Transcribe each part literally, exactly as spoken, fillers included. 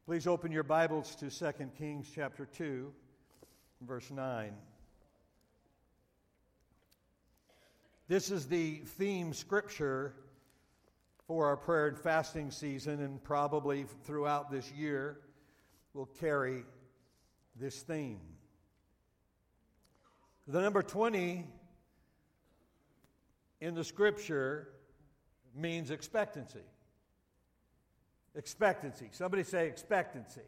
Please open your Bibles to Second Kings chapter two, verse nine. This is the theme scripture for our prayer and fasting season, and probably throughout this year will carry this theme. The number twenty in the scripture means expectancy. Expectancy. Somebody say expectancy.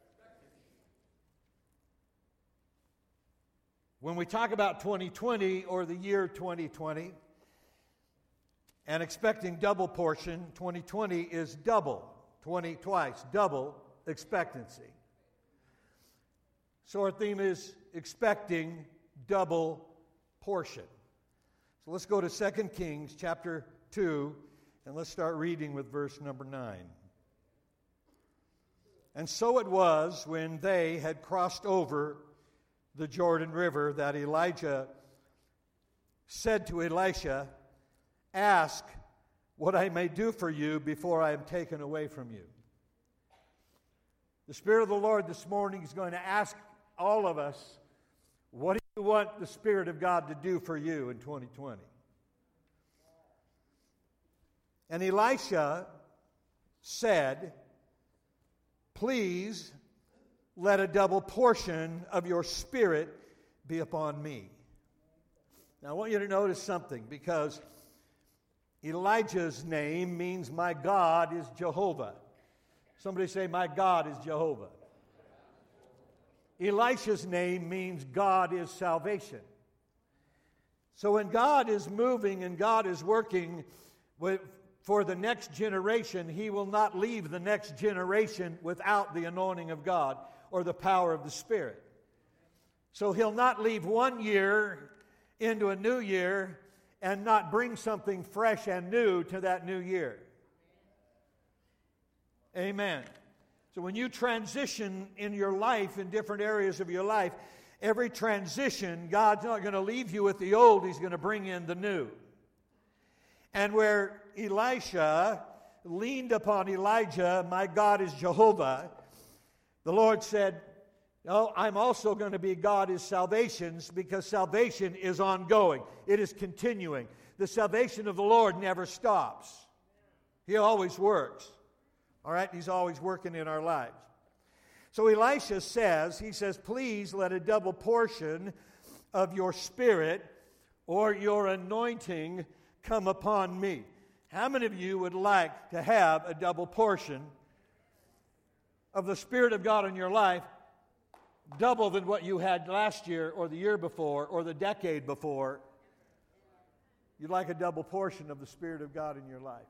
When we talk about twenty twenty or the year twenty twenty and expecting double portion, twenty twenty is double, twenty twice, double expectancy. So our theme is expecting double portion. So let's go to Second Kings chapter two and let's start reading with verse number nine. And so it was when they had crossed over the Jordan River that Elijah said to Elisha, "Ask what I may do for you before I am taken away from you." The Spirit of the Lord this morning is going to ask all of us, what do you want the Spirit of God to do for you in twenty twenty? And Elisha said, "Please let a double portion of your Spirit be upon me." Now I want you to notice something, because Elijah's name means my God is Jehovah. Somebody say, my God is Jehovah. Elisha's name means God is salvation. So when God is moving and God is working with for the next generation, He will not leave the next generation without the anointing of God or the power of the Spirit. So He'll not leave one year into a new year and not bring something fresh and new to that new year. Amen. So when you transition in your life, in different areas of your life, every transition, God's not going to leave you with the old, He's going to bring in the new. And where Elisha leaned upon Elijah, my God is Jehovah, the Lord said, no, I'm also going to be God is salvations, because salvation is ongoing. It is continuing. The salvation of the Lord never stops. He always works. All right? He's always working in our lives. So Elisha says, he says, please let a double portion of your Spirit or your anointing come upon me. How many of you would like to have a double portion of the Spirit of God in your life, double than what you had last year or the year before or the decade before? You'd like a double portion of the Spirit of God in your life.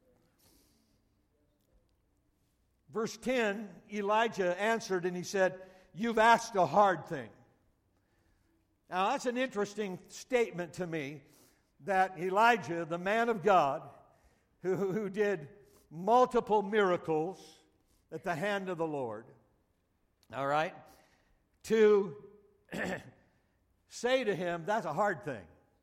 Verse ten, Elijah answered and he said, "You've asked a hard thing." Now that's an interesting statement to me, that Elijah, the man of God, who, who did multiple miracles at the hand of the Lord, all right, to say to him, that's a hard thing.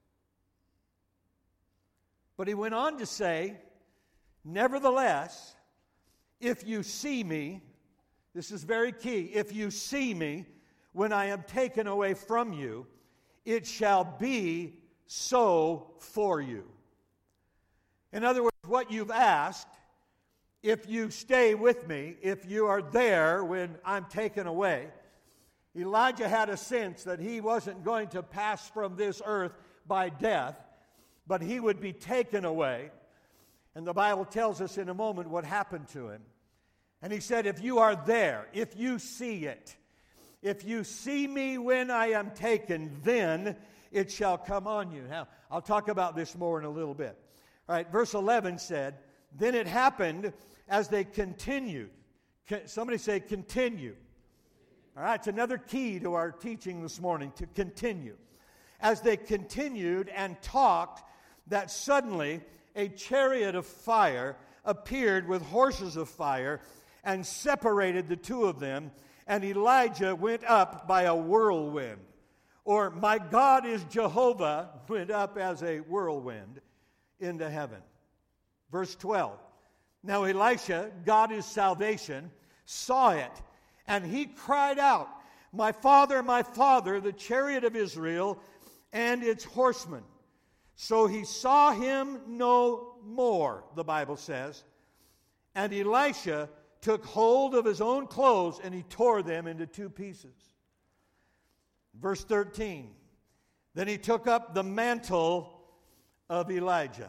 But he went on to say, nevertheless, if you see me, this is very key, if you see me when I am taken away from you, it shall be so for you. In other words, what you've asked, if you stay with me, if you are there when I'm taken away, Elijah had a sense that he wasn't going to pass from this earth by death, but he would be taken away. And the Bible tells us in a moment what happened to him. And he said, if you are there, if you see it, if you see me when I am taken, then it shall come on you. Now, I'll talk about this more in a little bit. All right, verse eleven said, then it happened as they continued. Somebody say continue. All right, it's another key to our teaching this morning, to continue. As they continued and talked, that suddenly a chariot of fire appeared with horses of fire and separated the two of them, and Elijah went up by a whirlwind. Or, my God is Jehovah, went up as a whirlwind into heaven. Verse twelve. Now Elisha, God is salvation, saw it, and he cried out, "My father, my father, the chariot of Israel and its horsemen." So he saw him no more, the Bible says. And Elisha took hold of his own clothes, and he tore them into two pieces. Verse thirteen, then he took up the mantle of Elijah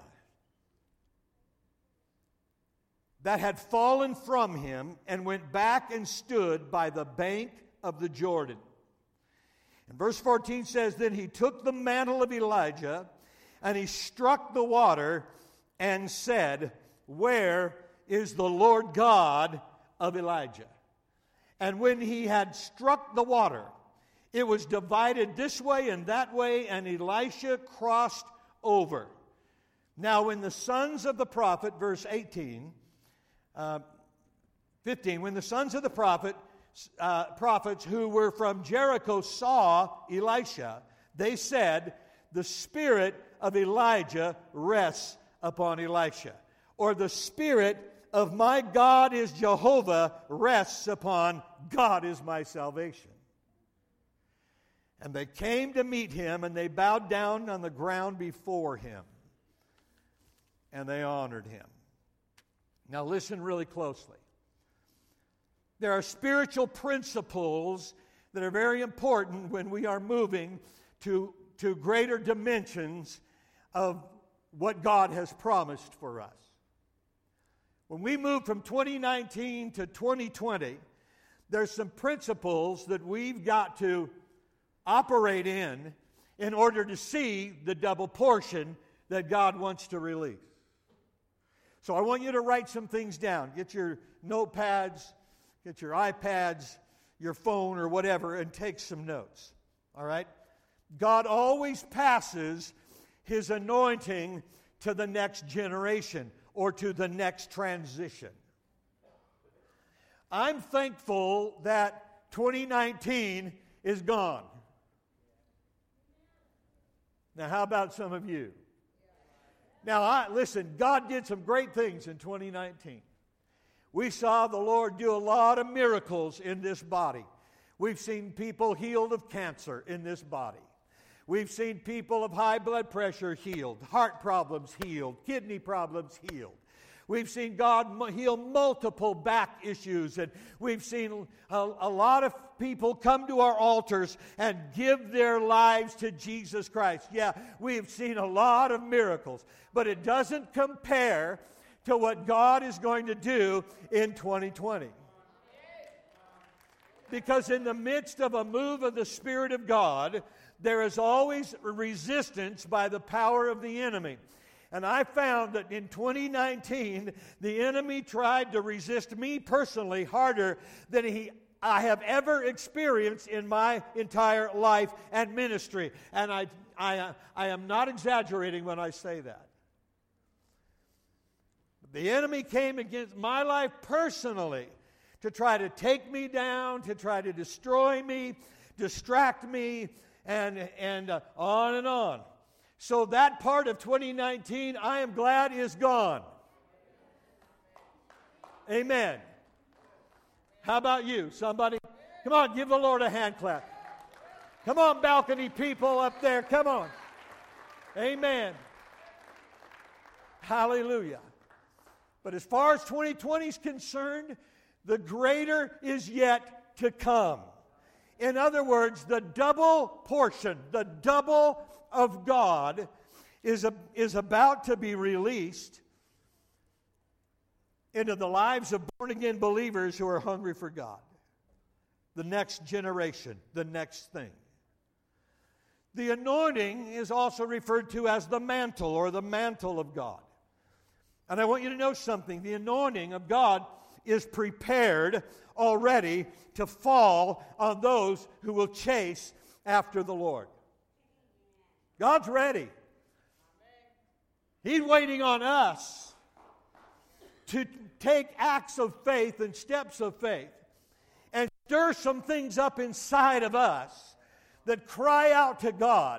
that had fallen from him, and went back and stood by the bank of the Jordan. And verse fourteen says, then he took the mantle of Elijah, and he struck the water and said, "Where is the Lord God of Elijah?" And when he had struck the water, it was divided this way and that way, and Elisha crossed over. Now when the sons of the prophet, verse eighteen, uh, fifteen, when the sons of the prophet, uh, prophets who were from Jericho saw Elisha, they said, "The spirit of Elijah rests upon Elisha," or "the spirit of my God is Jehovah rests upon God is my salvation." And they came to meet him, and they bowed down on the ground before him, and they honored him. Now listen really closely. There are spiritual principles that are very important when we are moving to, to greater dimensions of what God has promised for us. When we move from twenty nineteen to twenty twenty, there's some principles that we've got to operate in in order to see the double portion that God wants to release. So I want you to write some things down. Get your notepads, get your iPads, your phone or whatever, and take some notes. All right? God always passes His anointing to the next generation or to the next transition. I'm thankful that twenty nineteen is gone. Now, how about some of you? Now, I, listen, God did some great things in twenty nineteen. We saw the Lord do a lot of miracles in this body. We've seen people healed of cancer in this body. We've seen people of high blood pressure healed, heart problems healed, kidney problems healed. We've seen God heal multiple back issues, and we've seen a, a lot of people come to our altars and give their lives to Jesus Christ. Yeah, we've seen a lot of miracles, but it doesn't compare to what God is going to do in twenty twenty. Because in the midst of a move of the Spirit of God, there is always resistance by the power of the enemy. And I found that in twenty nineteen, the enemy tried to resist me personally harder than he I have ever experienced in my entire life and ministry. And I, I, I am not exaggerating when I say that. The enemy came against my life personally to try to take me down, to try to destroy me, distract me, and, and uh, on and on. So that part of twenty nineteen, I am glad is gone. Amen. How about you? Somebody? Come on, give the Lord a hand clap. Come on, balcony people up there. Come on. Amen. Hallelujah. But as far as twenty twenty is concerned, the greater is yet to come. In other words, the double portion, the double of God is, a, is about to be released into the lives of born-again believers who are hungry for God. The next generation, the next thing. The anointing is also referred to as the mantle or the mantle of God. And I want you to know something. The anointing of God is prepared already to fall on those who will chase after the Lord. God's ready. He's waiting on us to take acts of faith and steps of faith and stir some things up inside of us that cry out to God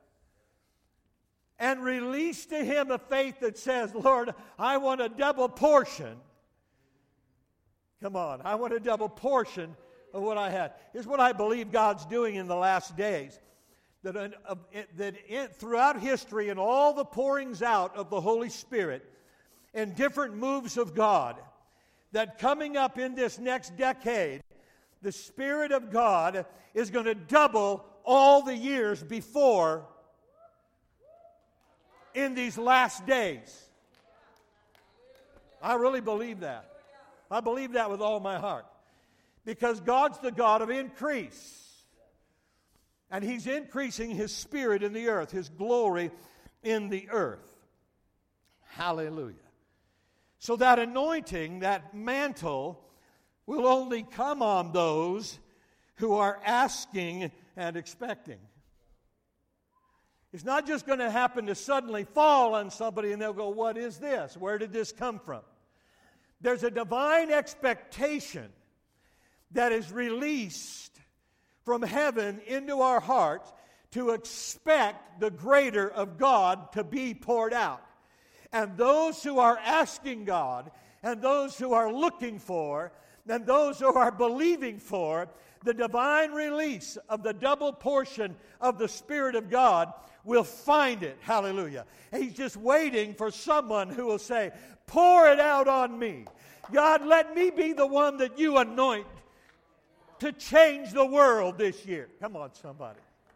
and release to Him a faith that says, Lord, I want a double portion. Come on. I want a double portion of what I had. Here's what I believe God's doing in the last days. That, uh, uh, that in, throughout history and all the pourings out of the Holy Spirit and different moves of God, that coming up in this next decade, the Spirit of God is going to double all the years before in these last days. I really believe that. I believe that with all my heart. Because God's the God of increase. And He's increasing His Spirit in the earth, His glory in the earth. Hallelujah. So that anointing, that mantle, will only come on those who are asking and expecting. It's not just going to happen to suddenly fall on somebody and they'll go, what is this? Where did this come from? There's a divine expectation that is released from heaven into our hearts to expect the greater of God to be poured out. And those who are asking God, and those who are looking for, and those who are believing for the divine release of the double portion of the Spirit of God will find it. Hallelujah. And He's just waiting for someone who will say, pour it out on me. God, let me be the one that you anoint to change the world this year. Come on, somebody.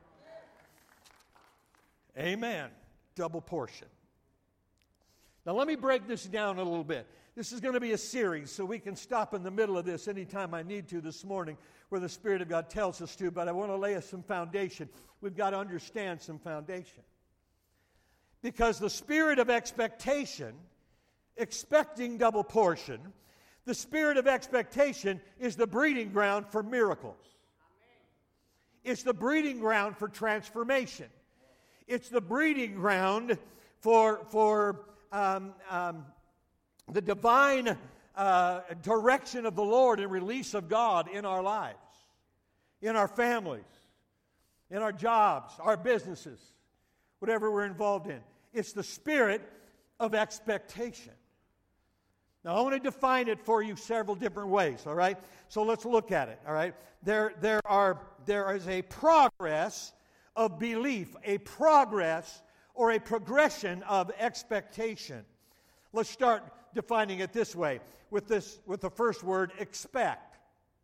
Amen. Double portion. Now let me break this down a little bit. This is going to be a series, so we can stop in the middle of this anytime I need to this morning where the Spirit of God tells us to, but I want to lay us some foundation. We've got to understand some foundation. Because the spirit of expectation, expecting double portion, the spirit of expectation is the breeding ground for miracles. It's the breeding ground for transformation. It's the breeding ground for, for um, um, the divine uh, direction of the Lord and release of God in our lives, in our families, in our jobs, our businesses, whatever we're involved in. It's the spirit of expectation. Now, I want to define it for you several different ways, all right? So let's look at it, all right? There, there, are, there is a progress of belief, a progress or a progression of expectation. Let's start defining it this way with this, with the first word, expect.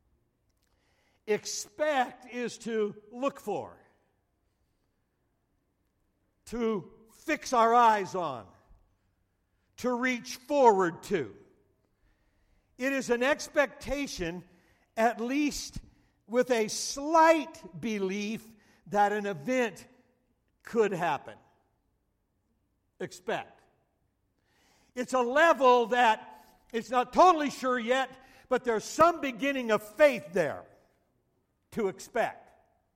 Expect is to look for, to fix our eyes on, to reach forward to. It is an expectation, at least with a slight belief that an event could happen. Expect. It's a level that it's not totally sure yet, but there's some beginning of faith there to expect.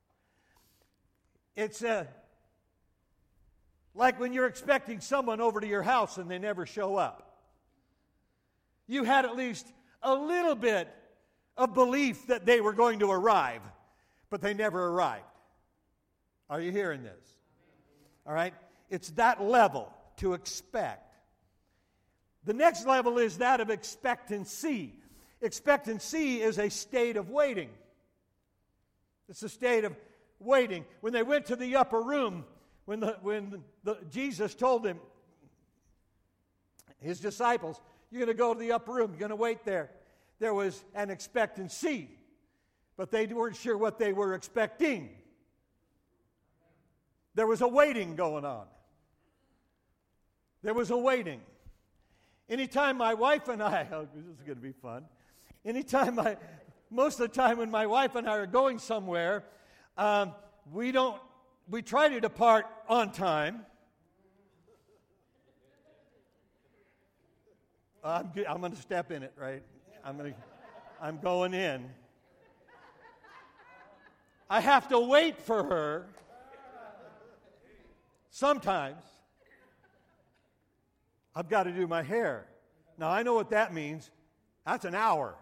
It's a, like when you're expecting someone over to your house and they never show up. You had at least a little bit of belief that they were going to arrive, but they never arrived. Are you hearing this? All right? It's that level to expect. The next level is that of expectancy. Expectancy is a state of waiting. It's a state of waiting. When they went to the upper room, when the, when the, Jesus told them, his disciples, you're going to go to the upper room, you're going to wait there. There was an expectancy, but they weren't sure what they were expecting. There was a waiting going on. There was a waiting. Anytime my wife and I, oh, this is going to be fun. Anytime I, most of the time when my wife and I are going somewhere, um, we don't, we try to depart on time. I'm, I'm going to step in it, right? I'm going to, I'm going in. I have to wait for her. Sometimes I've got to do my hair. Now, I know what that means. That's an hour.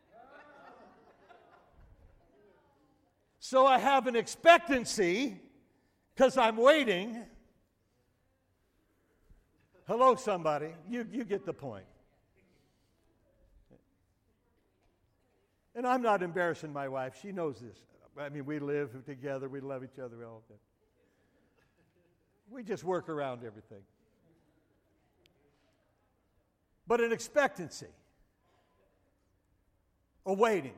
So I have an expectancy because I'm waiting. Hello, somebody. You, you get the point. And I'm not embarrassing my wife. She knows this. I mean, we live together. We love each other all the time. We just work around everything. But an expectancy, a waiting.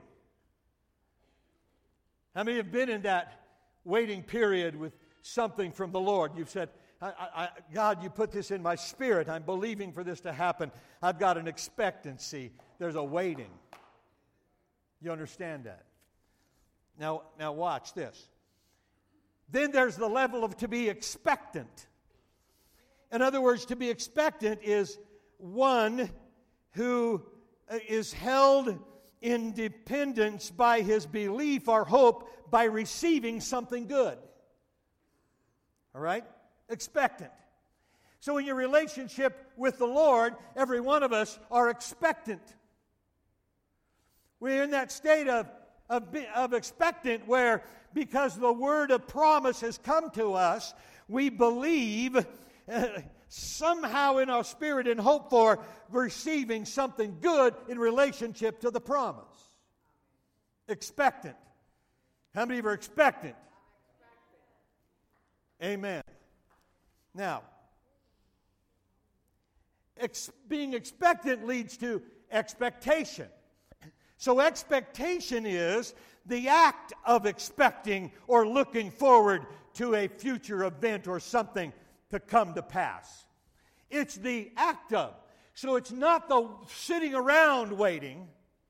How many have been in that waiting period with something from the Lord? You've said, I, I, God, you put this in my spirit. I'm believing for this to happen. I've got an expectancy. There's a waiting. You understand that? Now, now watch this. Then there's the level of to be expectant. In other words, to be expectant is one who is held in dependence by his belief or hope by receiving something good. All right? Expectant. So in your relationship with the Lord, every one of us are expectant. We're in that state of, of, of expectant where, because the word of promise has come to us, we believe uh, somehow in our spirit and hope for receiving something good in relationship to the promise. Expectant. How many of you are expectant? Amen. Now, ex- being expectant leads to expectation. So expectation is the act of expecting or looking forward to a future event or something to come to pass. It's the act of. So it's not the sitting around waiting.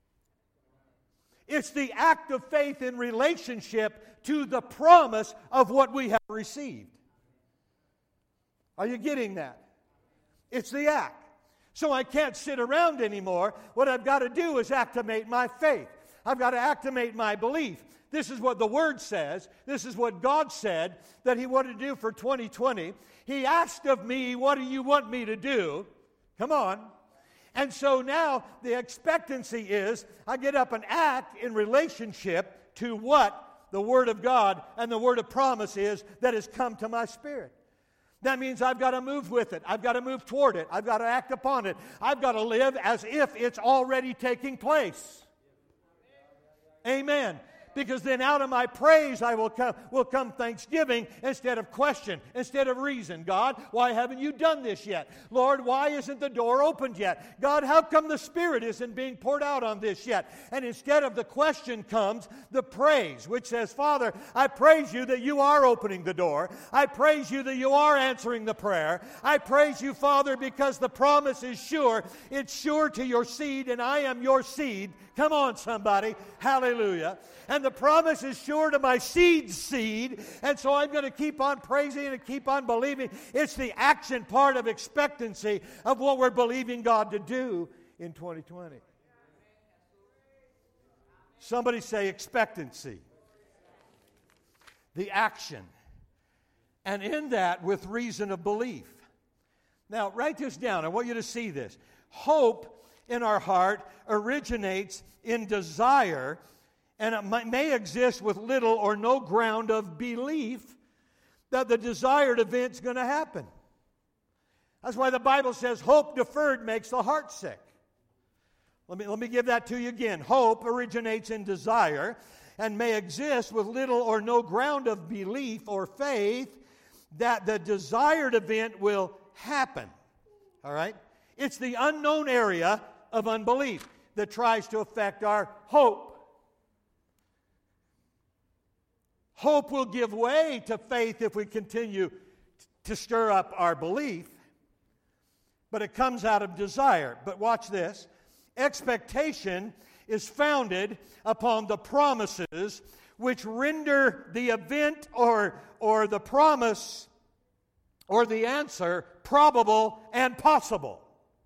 It's the act of faith in relationship to the promise of what we have received. Are you getting that? It's the act. So I can't sit around anymore. What I've got to do is activate my faith. I've got to activate my belief. This is what the Word says. This is what God said that He wanted to do for twenty twenty. He asked of me, what do you want me to do? Come on. And so now the expectancy is I get up and act in relationship to what the Word of God and the Word of promise is that has come to my spirit. That means I've got to move with it. I've got to move toward it. I've got to act upon it. I've got to live as if it's already taking place. Amen. Because then out of my praise I will come, will come thanksgiving instead of question, instead of reason. God, why haven't you done this yet? Lord, why isn't the door opened yet? God, how come the Spirit isn't being poured out on this yet? And instead of the question comes the praise, which says, Father, I praise you that you are opening the door. I praise you that you are answering the prayer. I praise you, Father, because the promise is sure. It's sure to your seed, and I am your seed. Come on, somebody. Hallelujah. And the promise is sure to my seed's seed. And so I'm going to keep on praising and keep on believing. It's the action part of expectancy of what we're believing God to do in twenty twenty. Somebody say expectancy. The action. And in that, with reason of belief. Now, write this down. I want you to see this. Hope in our heart originates in desire, and it might, may exist with little or no ground of belief that the desired event's going to happen. That's why the Bible says hope deferred makes the heart sick. Let me, let me give that to you again. Hope originates in desire and may exist with little or no ground of belief or faith that the desired event will happen. All right? It's the unknown area of unbelief that tries to affect our hope. Hope will give way to faith if we continue to stir up our belief, but it comes out of desire. But watch this. Expectation is founded upon the promises which render the event or, or the promise or the answer probable and possible.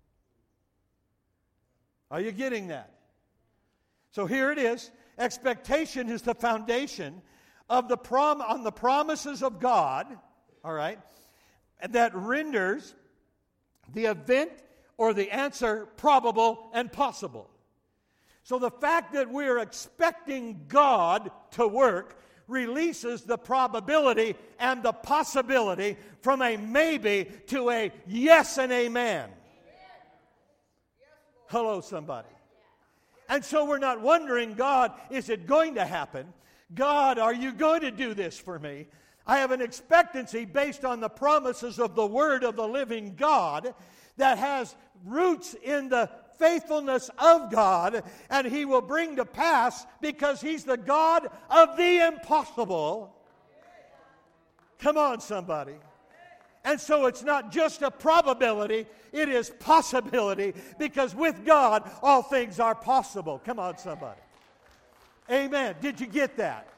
Are you getting that? So here it is. Expectation is the foundation of the prom on the promises of God, all right, that renders the event or the answer probable and possible. So the fact that we're expecting God to work releases the probability and the possibility from a maybe to a yes and amen. Hello, somebody. And so we're not wondering, God, is it going to happen? God, are you going to do this for me? I have an expectancy based on the promises of the Word of the living God that has roots in the faithfulness of God, and He will bring to pass because He's the God of the impossible. Come on, somebody. And so it's not just a probability, it is possibility, because with God, all things are possible. Come on, somebody. Amen. Did you get that?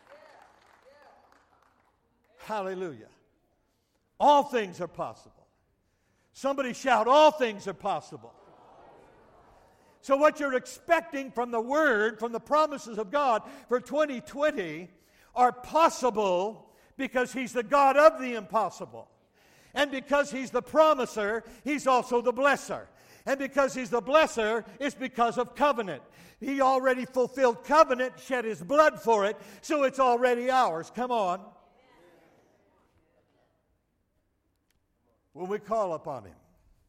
Hallelujah. All things are possible. Somebody shout, all things are possible. So what you're expecting from the Word, from the promises of God for twenty twenty are possible because He's the God of the impossible. And because He's the promiser, He's also the blesser. And because He's the blesser, it's because of covenant. He already fulfilled covenant, shed His blood for it, so it's already ours. Come on. When we call upon Him.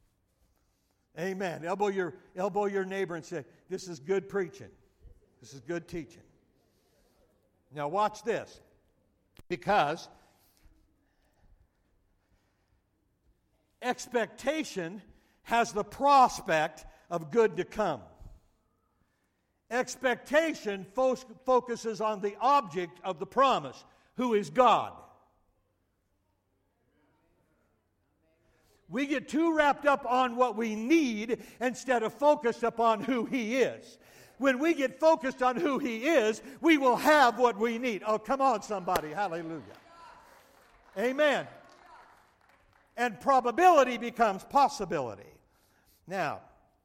Amen. Elbow your, elbow your neighbor and say, this is good preaching. This is good teaching. Now watch this. Because expectation has the prospect of good to come. Expectation fo- focuses on the object of the promise, who is God. We get too wrapped up on what we need instead of focused upon who He is. When we get focused on who He is, we will have what we need. Oh, come on, somebody. Hallelujah. Amen. And probability becomes possibility. Now,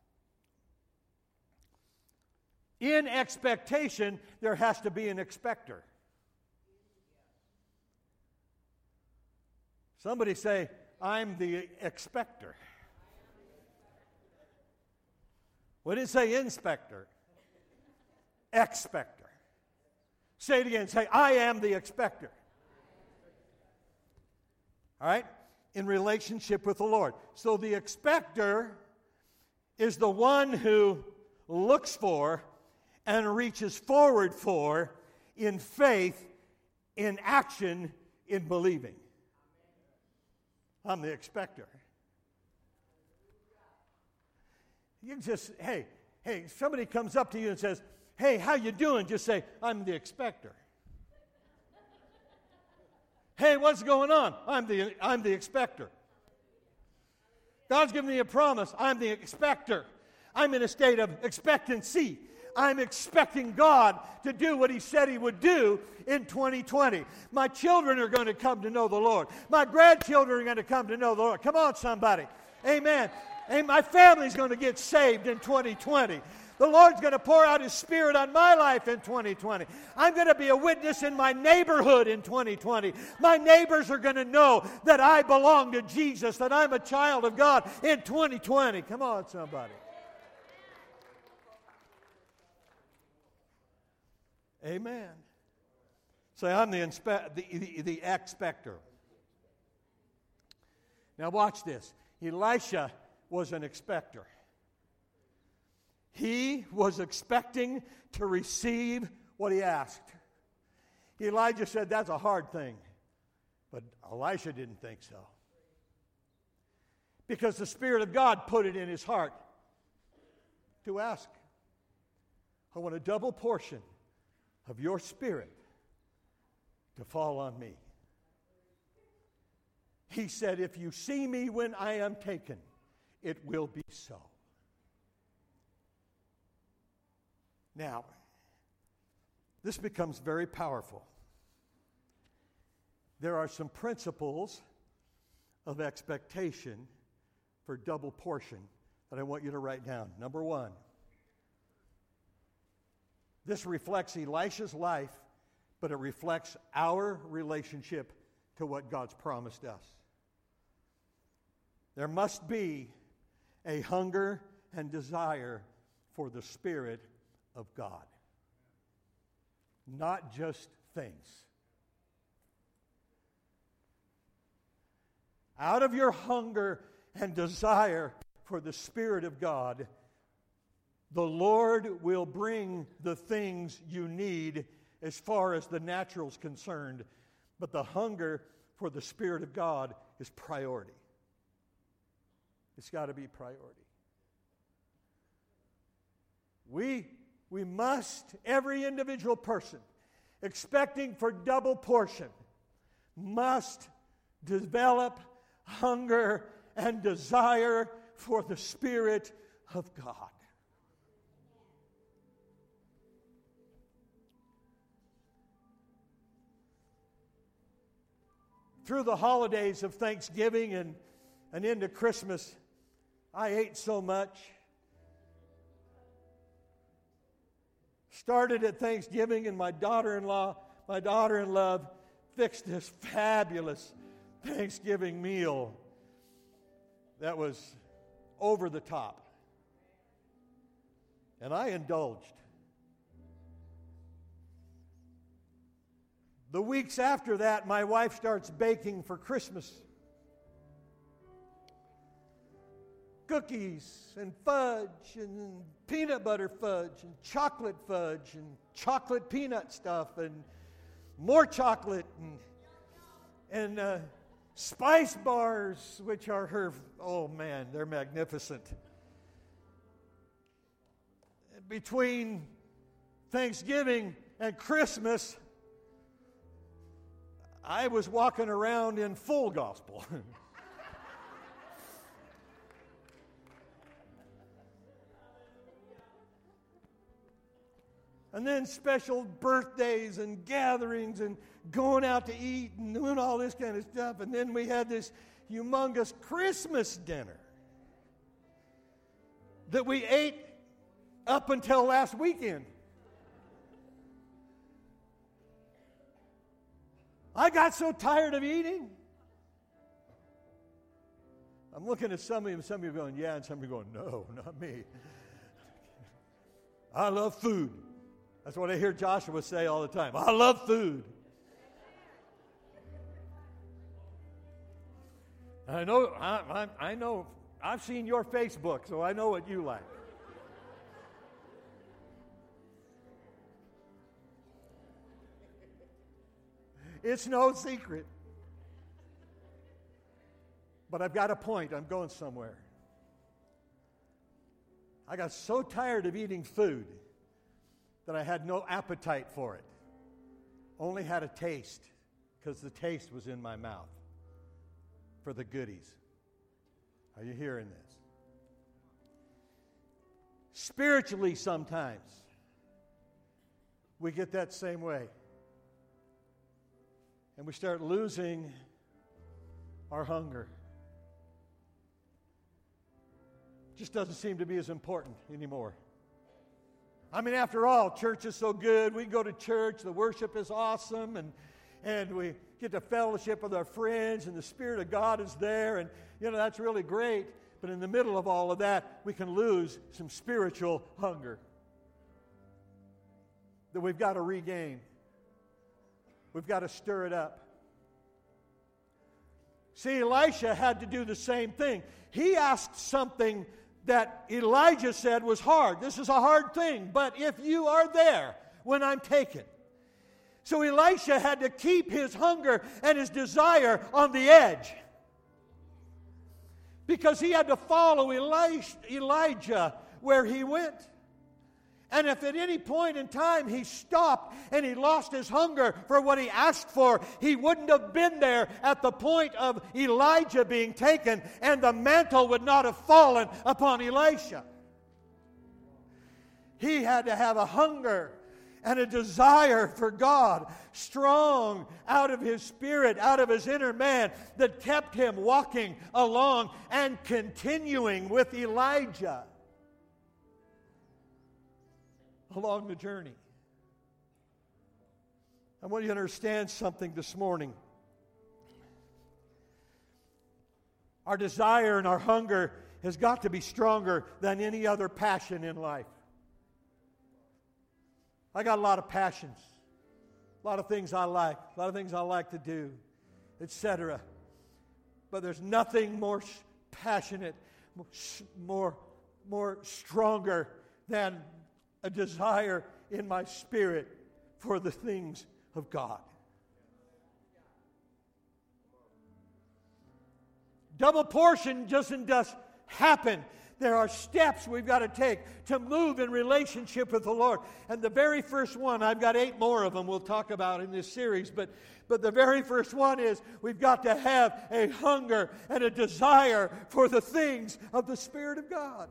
in expectation, there has to be an expector. Somebody say, I'm the expector. What did it say, inspector? Expector. Say it again. Say, I am the expector. All right? In relationship with the Lord. So the expector is the one who looks for and reaches forward for in faith, in action, in believing. I'm the expector. You can just, hey, hey, somebody comes up to you and says, hey, how you doing? Just say, I'm the expector. Hey, what's going on? I'm the, I'm the expector. God's given me a promise. I'm the expector. I'm in a state of expectancy. I'm expecting God to do what He said He would do in twenty twenty. My children are going to come to know the Lord. My grandchildren are going to come to know the Lord. Come on, somebody. Amen. And my family's going to get saved in twenty twenty. The Lord's going to pour out His Spirit on my life in twenty twenty. I'm going to be a witness in my neighborhood in twenty twenty. My neighbors are going to know that I belong to Jesus, that I'm a child of God in twenty twenty. Come on, somebody. Amen. Say, I'm the, inspe- the, the, the expector. Now watch this. Elisha was an expector. He was expecting to receive what he asked. Elijah said, that's a hard thing. But Elisha didn't think so. Because the Spirit of God put it in his heart to ask. I want a double portion of your Spirit to fall on me. He said, if you see me when I am taken, it will be so. Now, this becomes very powerful. There are some principles of expectation for double portion that I want you to write down. Number one, this reflects Elisha's life, but it reflects our relationship to what God's promised us. There must be a hunger and desire for the Spirit of God, not just things. Out of your hunger and desire for the Spirit of God The Lord will bring the things you need as far as the natural is concerned, but the hunger for the Spirit of God is priority. It's got to be priority. We, we must, every individual person, expecting for double portion, must develop hunger and desire for the Spirit of God. Through the holidays of Thanksgiving and, and into Christmas, I ate so much. Started at Thanksgiving, and my daughter-in-law, my daughter-in-law fixed this fabulous Thanksgiving meal that was over the top. And I indulged. The weeks after that, my wife starts baking for Christmas. Cookies and fudge and peanut butter fudge and chocolate fudge and chocolate peanut stuff and more chocolate and, and uh, spice bars, which are her, oh man, they're magnificent. Between Thanksgiving and Christmas, I was walking around in full gospel. And then special birthdays and gatherings and going out to eat and doing all this kind of stuff. And then we had this humongous Christmas dinner that we ate up until last weekend. I got so tired of eating. I'm looking at some of you, some of you going, yeah, and some of you going, no, not me. I love food. That's what I hear Joshua say all the time. I love food. I know, I, I, I know, I've seen your Facebook, so I know what you like. It's no secret. But I've got a point. I'm going somewhere. I got so tired of eating food that I had no appetite for it. Only had a taste, because the taste was in my mouth for the goodies. Are you hearing this? Spiritually, sometimes we get that same way. And we start losing our hunger. Just doesn't seem to be as important anymore. I mean, after all, church is so good. We go to church, the worship is awesome, and, and we get to fellowship with our friends, and the Spirit of God is there, and, you know, that's really great. But in the middle of all of that, we can lose some spiritual hunger that we've got to regain. We've got to stir it up. See, Elisha had to do the same thing. He asked something that Elijah said was hard. This is a hard thing, but if you are there when I'm taken. So Elisha had to keep his hunger and his desire on the edge, because he had to follow Elijah where he went. And if at any point in time he stopped and he lost his hunger for what he asked for, he wouldn't have been there at the point of Elijah being taken, and the mantle would not have fallen upon Elisha. He had to have a hunger and a desire for God, strong out of his spirit, out of his inner man, that kept him walking along and continuing with Elijah along the journey. I want you to understand something this morning. Our desire and our hunger has got to be stronger than any other passion in life. I got a lot of passions, a lot of things I like, a lot of things I like to do, et cetera. But there's nothing more passionate, more, more stronger than a desire in my spirit for the things of God. Double portion doesn't just happen. There are steps we've got to take to move in relationship with the Lord. And the very first one, I've got eight more of them we'll talk about in this series, but, but the very first one is we've got to have a hunger and a desire for the things of the Spirit of God.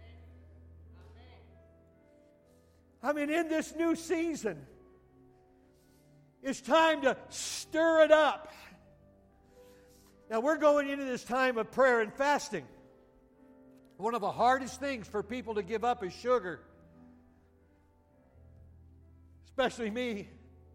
I mean, in this new season, it's time to stir it up. Now, we're going into this time of prayer and fasting. One of the hardest things for people to give up is sugar. Especially me.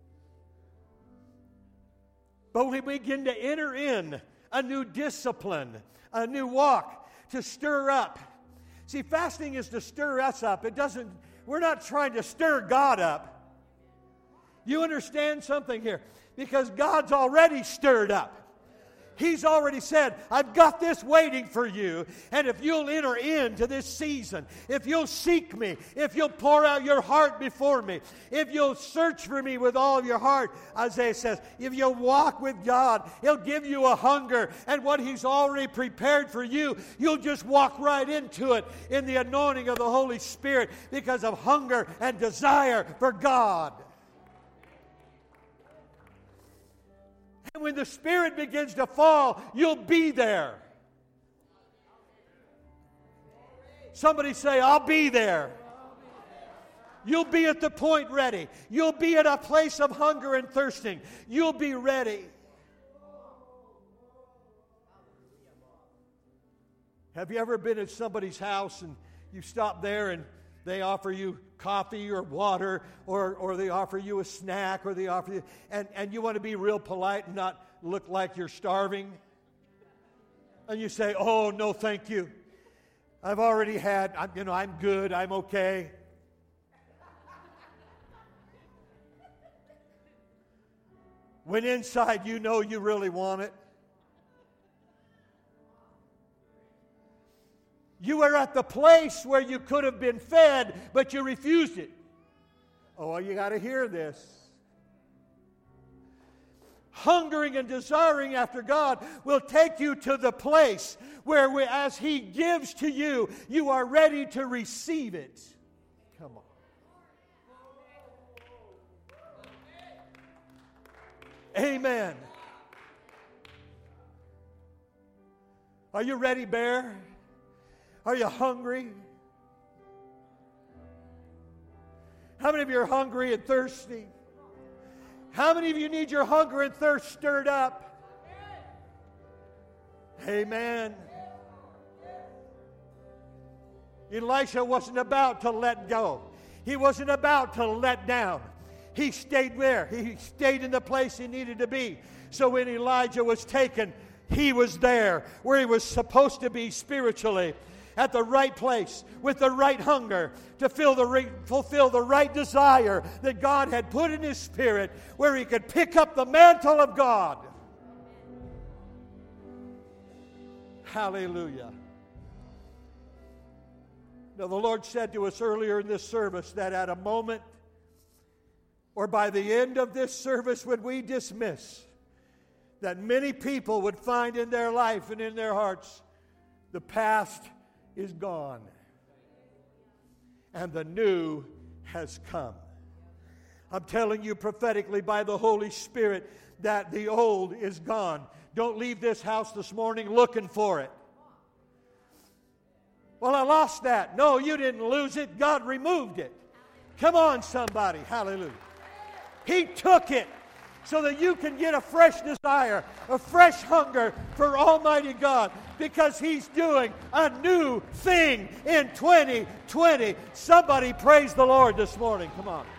But we begin to enter in a new discipline, a new walk to stir up. See, fasting is to stir us up. It doesn't, we're not trying to stir God up. You understand something here? Because God's already stirred up. He's already said, I've got this waiting for you. And if you'll enter into this season, if you'll seek me, if you'll pour out your heart before me, if you'll search for me with all of your heart, Isaiah says, if you'll walk with God, He'll give you a hunger. And what He's already prepared for you, you'll just walk right into it in the anointing of the Holy Spirit because of hunger and desire for God. And when the Spirit begins to fall, you'll be there. Somebody say, I'll be there. You'll be at the point ready. You'll be at a place of hunger and thirsting. You'll be ready. Have you ever been at somebody's house and you stop there and they offer you coffee or water, or, or they offer you a snack, or they offer you, and, and you want to be real polite and not look like you're starving? And you say, oh, no, thank you. I've already had, I'm, you know, I'm good, I'm okay. When inside you know you really want it. You were at the place where you could have been fed, but you refused it. Oh, well, you got to hear this. Hungering and desiring after God will take you to the place where we, as He gives to you, you are ready to receive it. Come on. Amen. Are you ready, Bear? Are you hungry? How many of you are hungry and thirsty? How many of you need your hunger and thirst stirred up? Amen. Elisha wasn't about to let go. He wasn't about to let down. He stayed there. He stayed in the place he needed to be. So when Elijah was taken, he was there where he was supposed to be spiritually. At the right place, with the right hunger, to fill the re- fulfill the right desire that God had put in his spirit, where he could pick up the mantle of God. Hallelujah. Now, the Lord said to us earlier in this service that at a moment, or by the end of this service when we dismiss, that many people would find in their life and in their hearts, the past is gone, and the new has come. I'm telling you prophetically by the Holy Spirit that the old is gone. Don't leave this house this morning looking for it. Well, I lost that. No, you didn't lose it. God removed it. Come on, somebody. Hallelujah. He took it so that you can get a fresh desire, a fresh hunger for Almighty God, because He's doing a new thing in twenty twenty. Somebody praise the Lord this morning. Come on.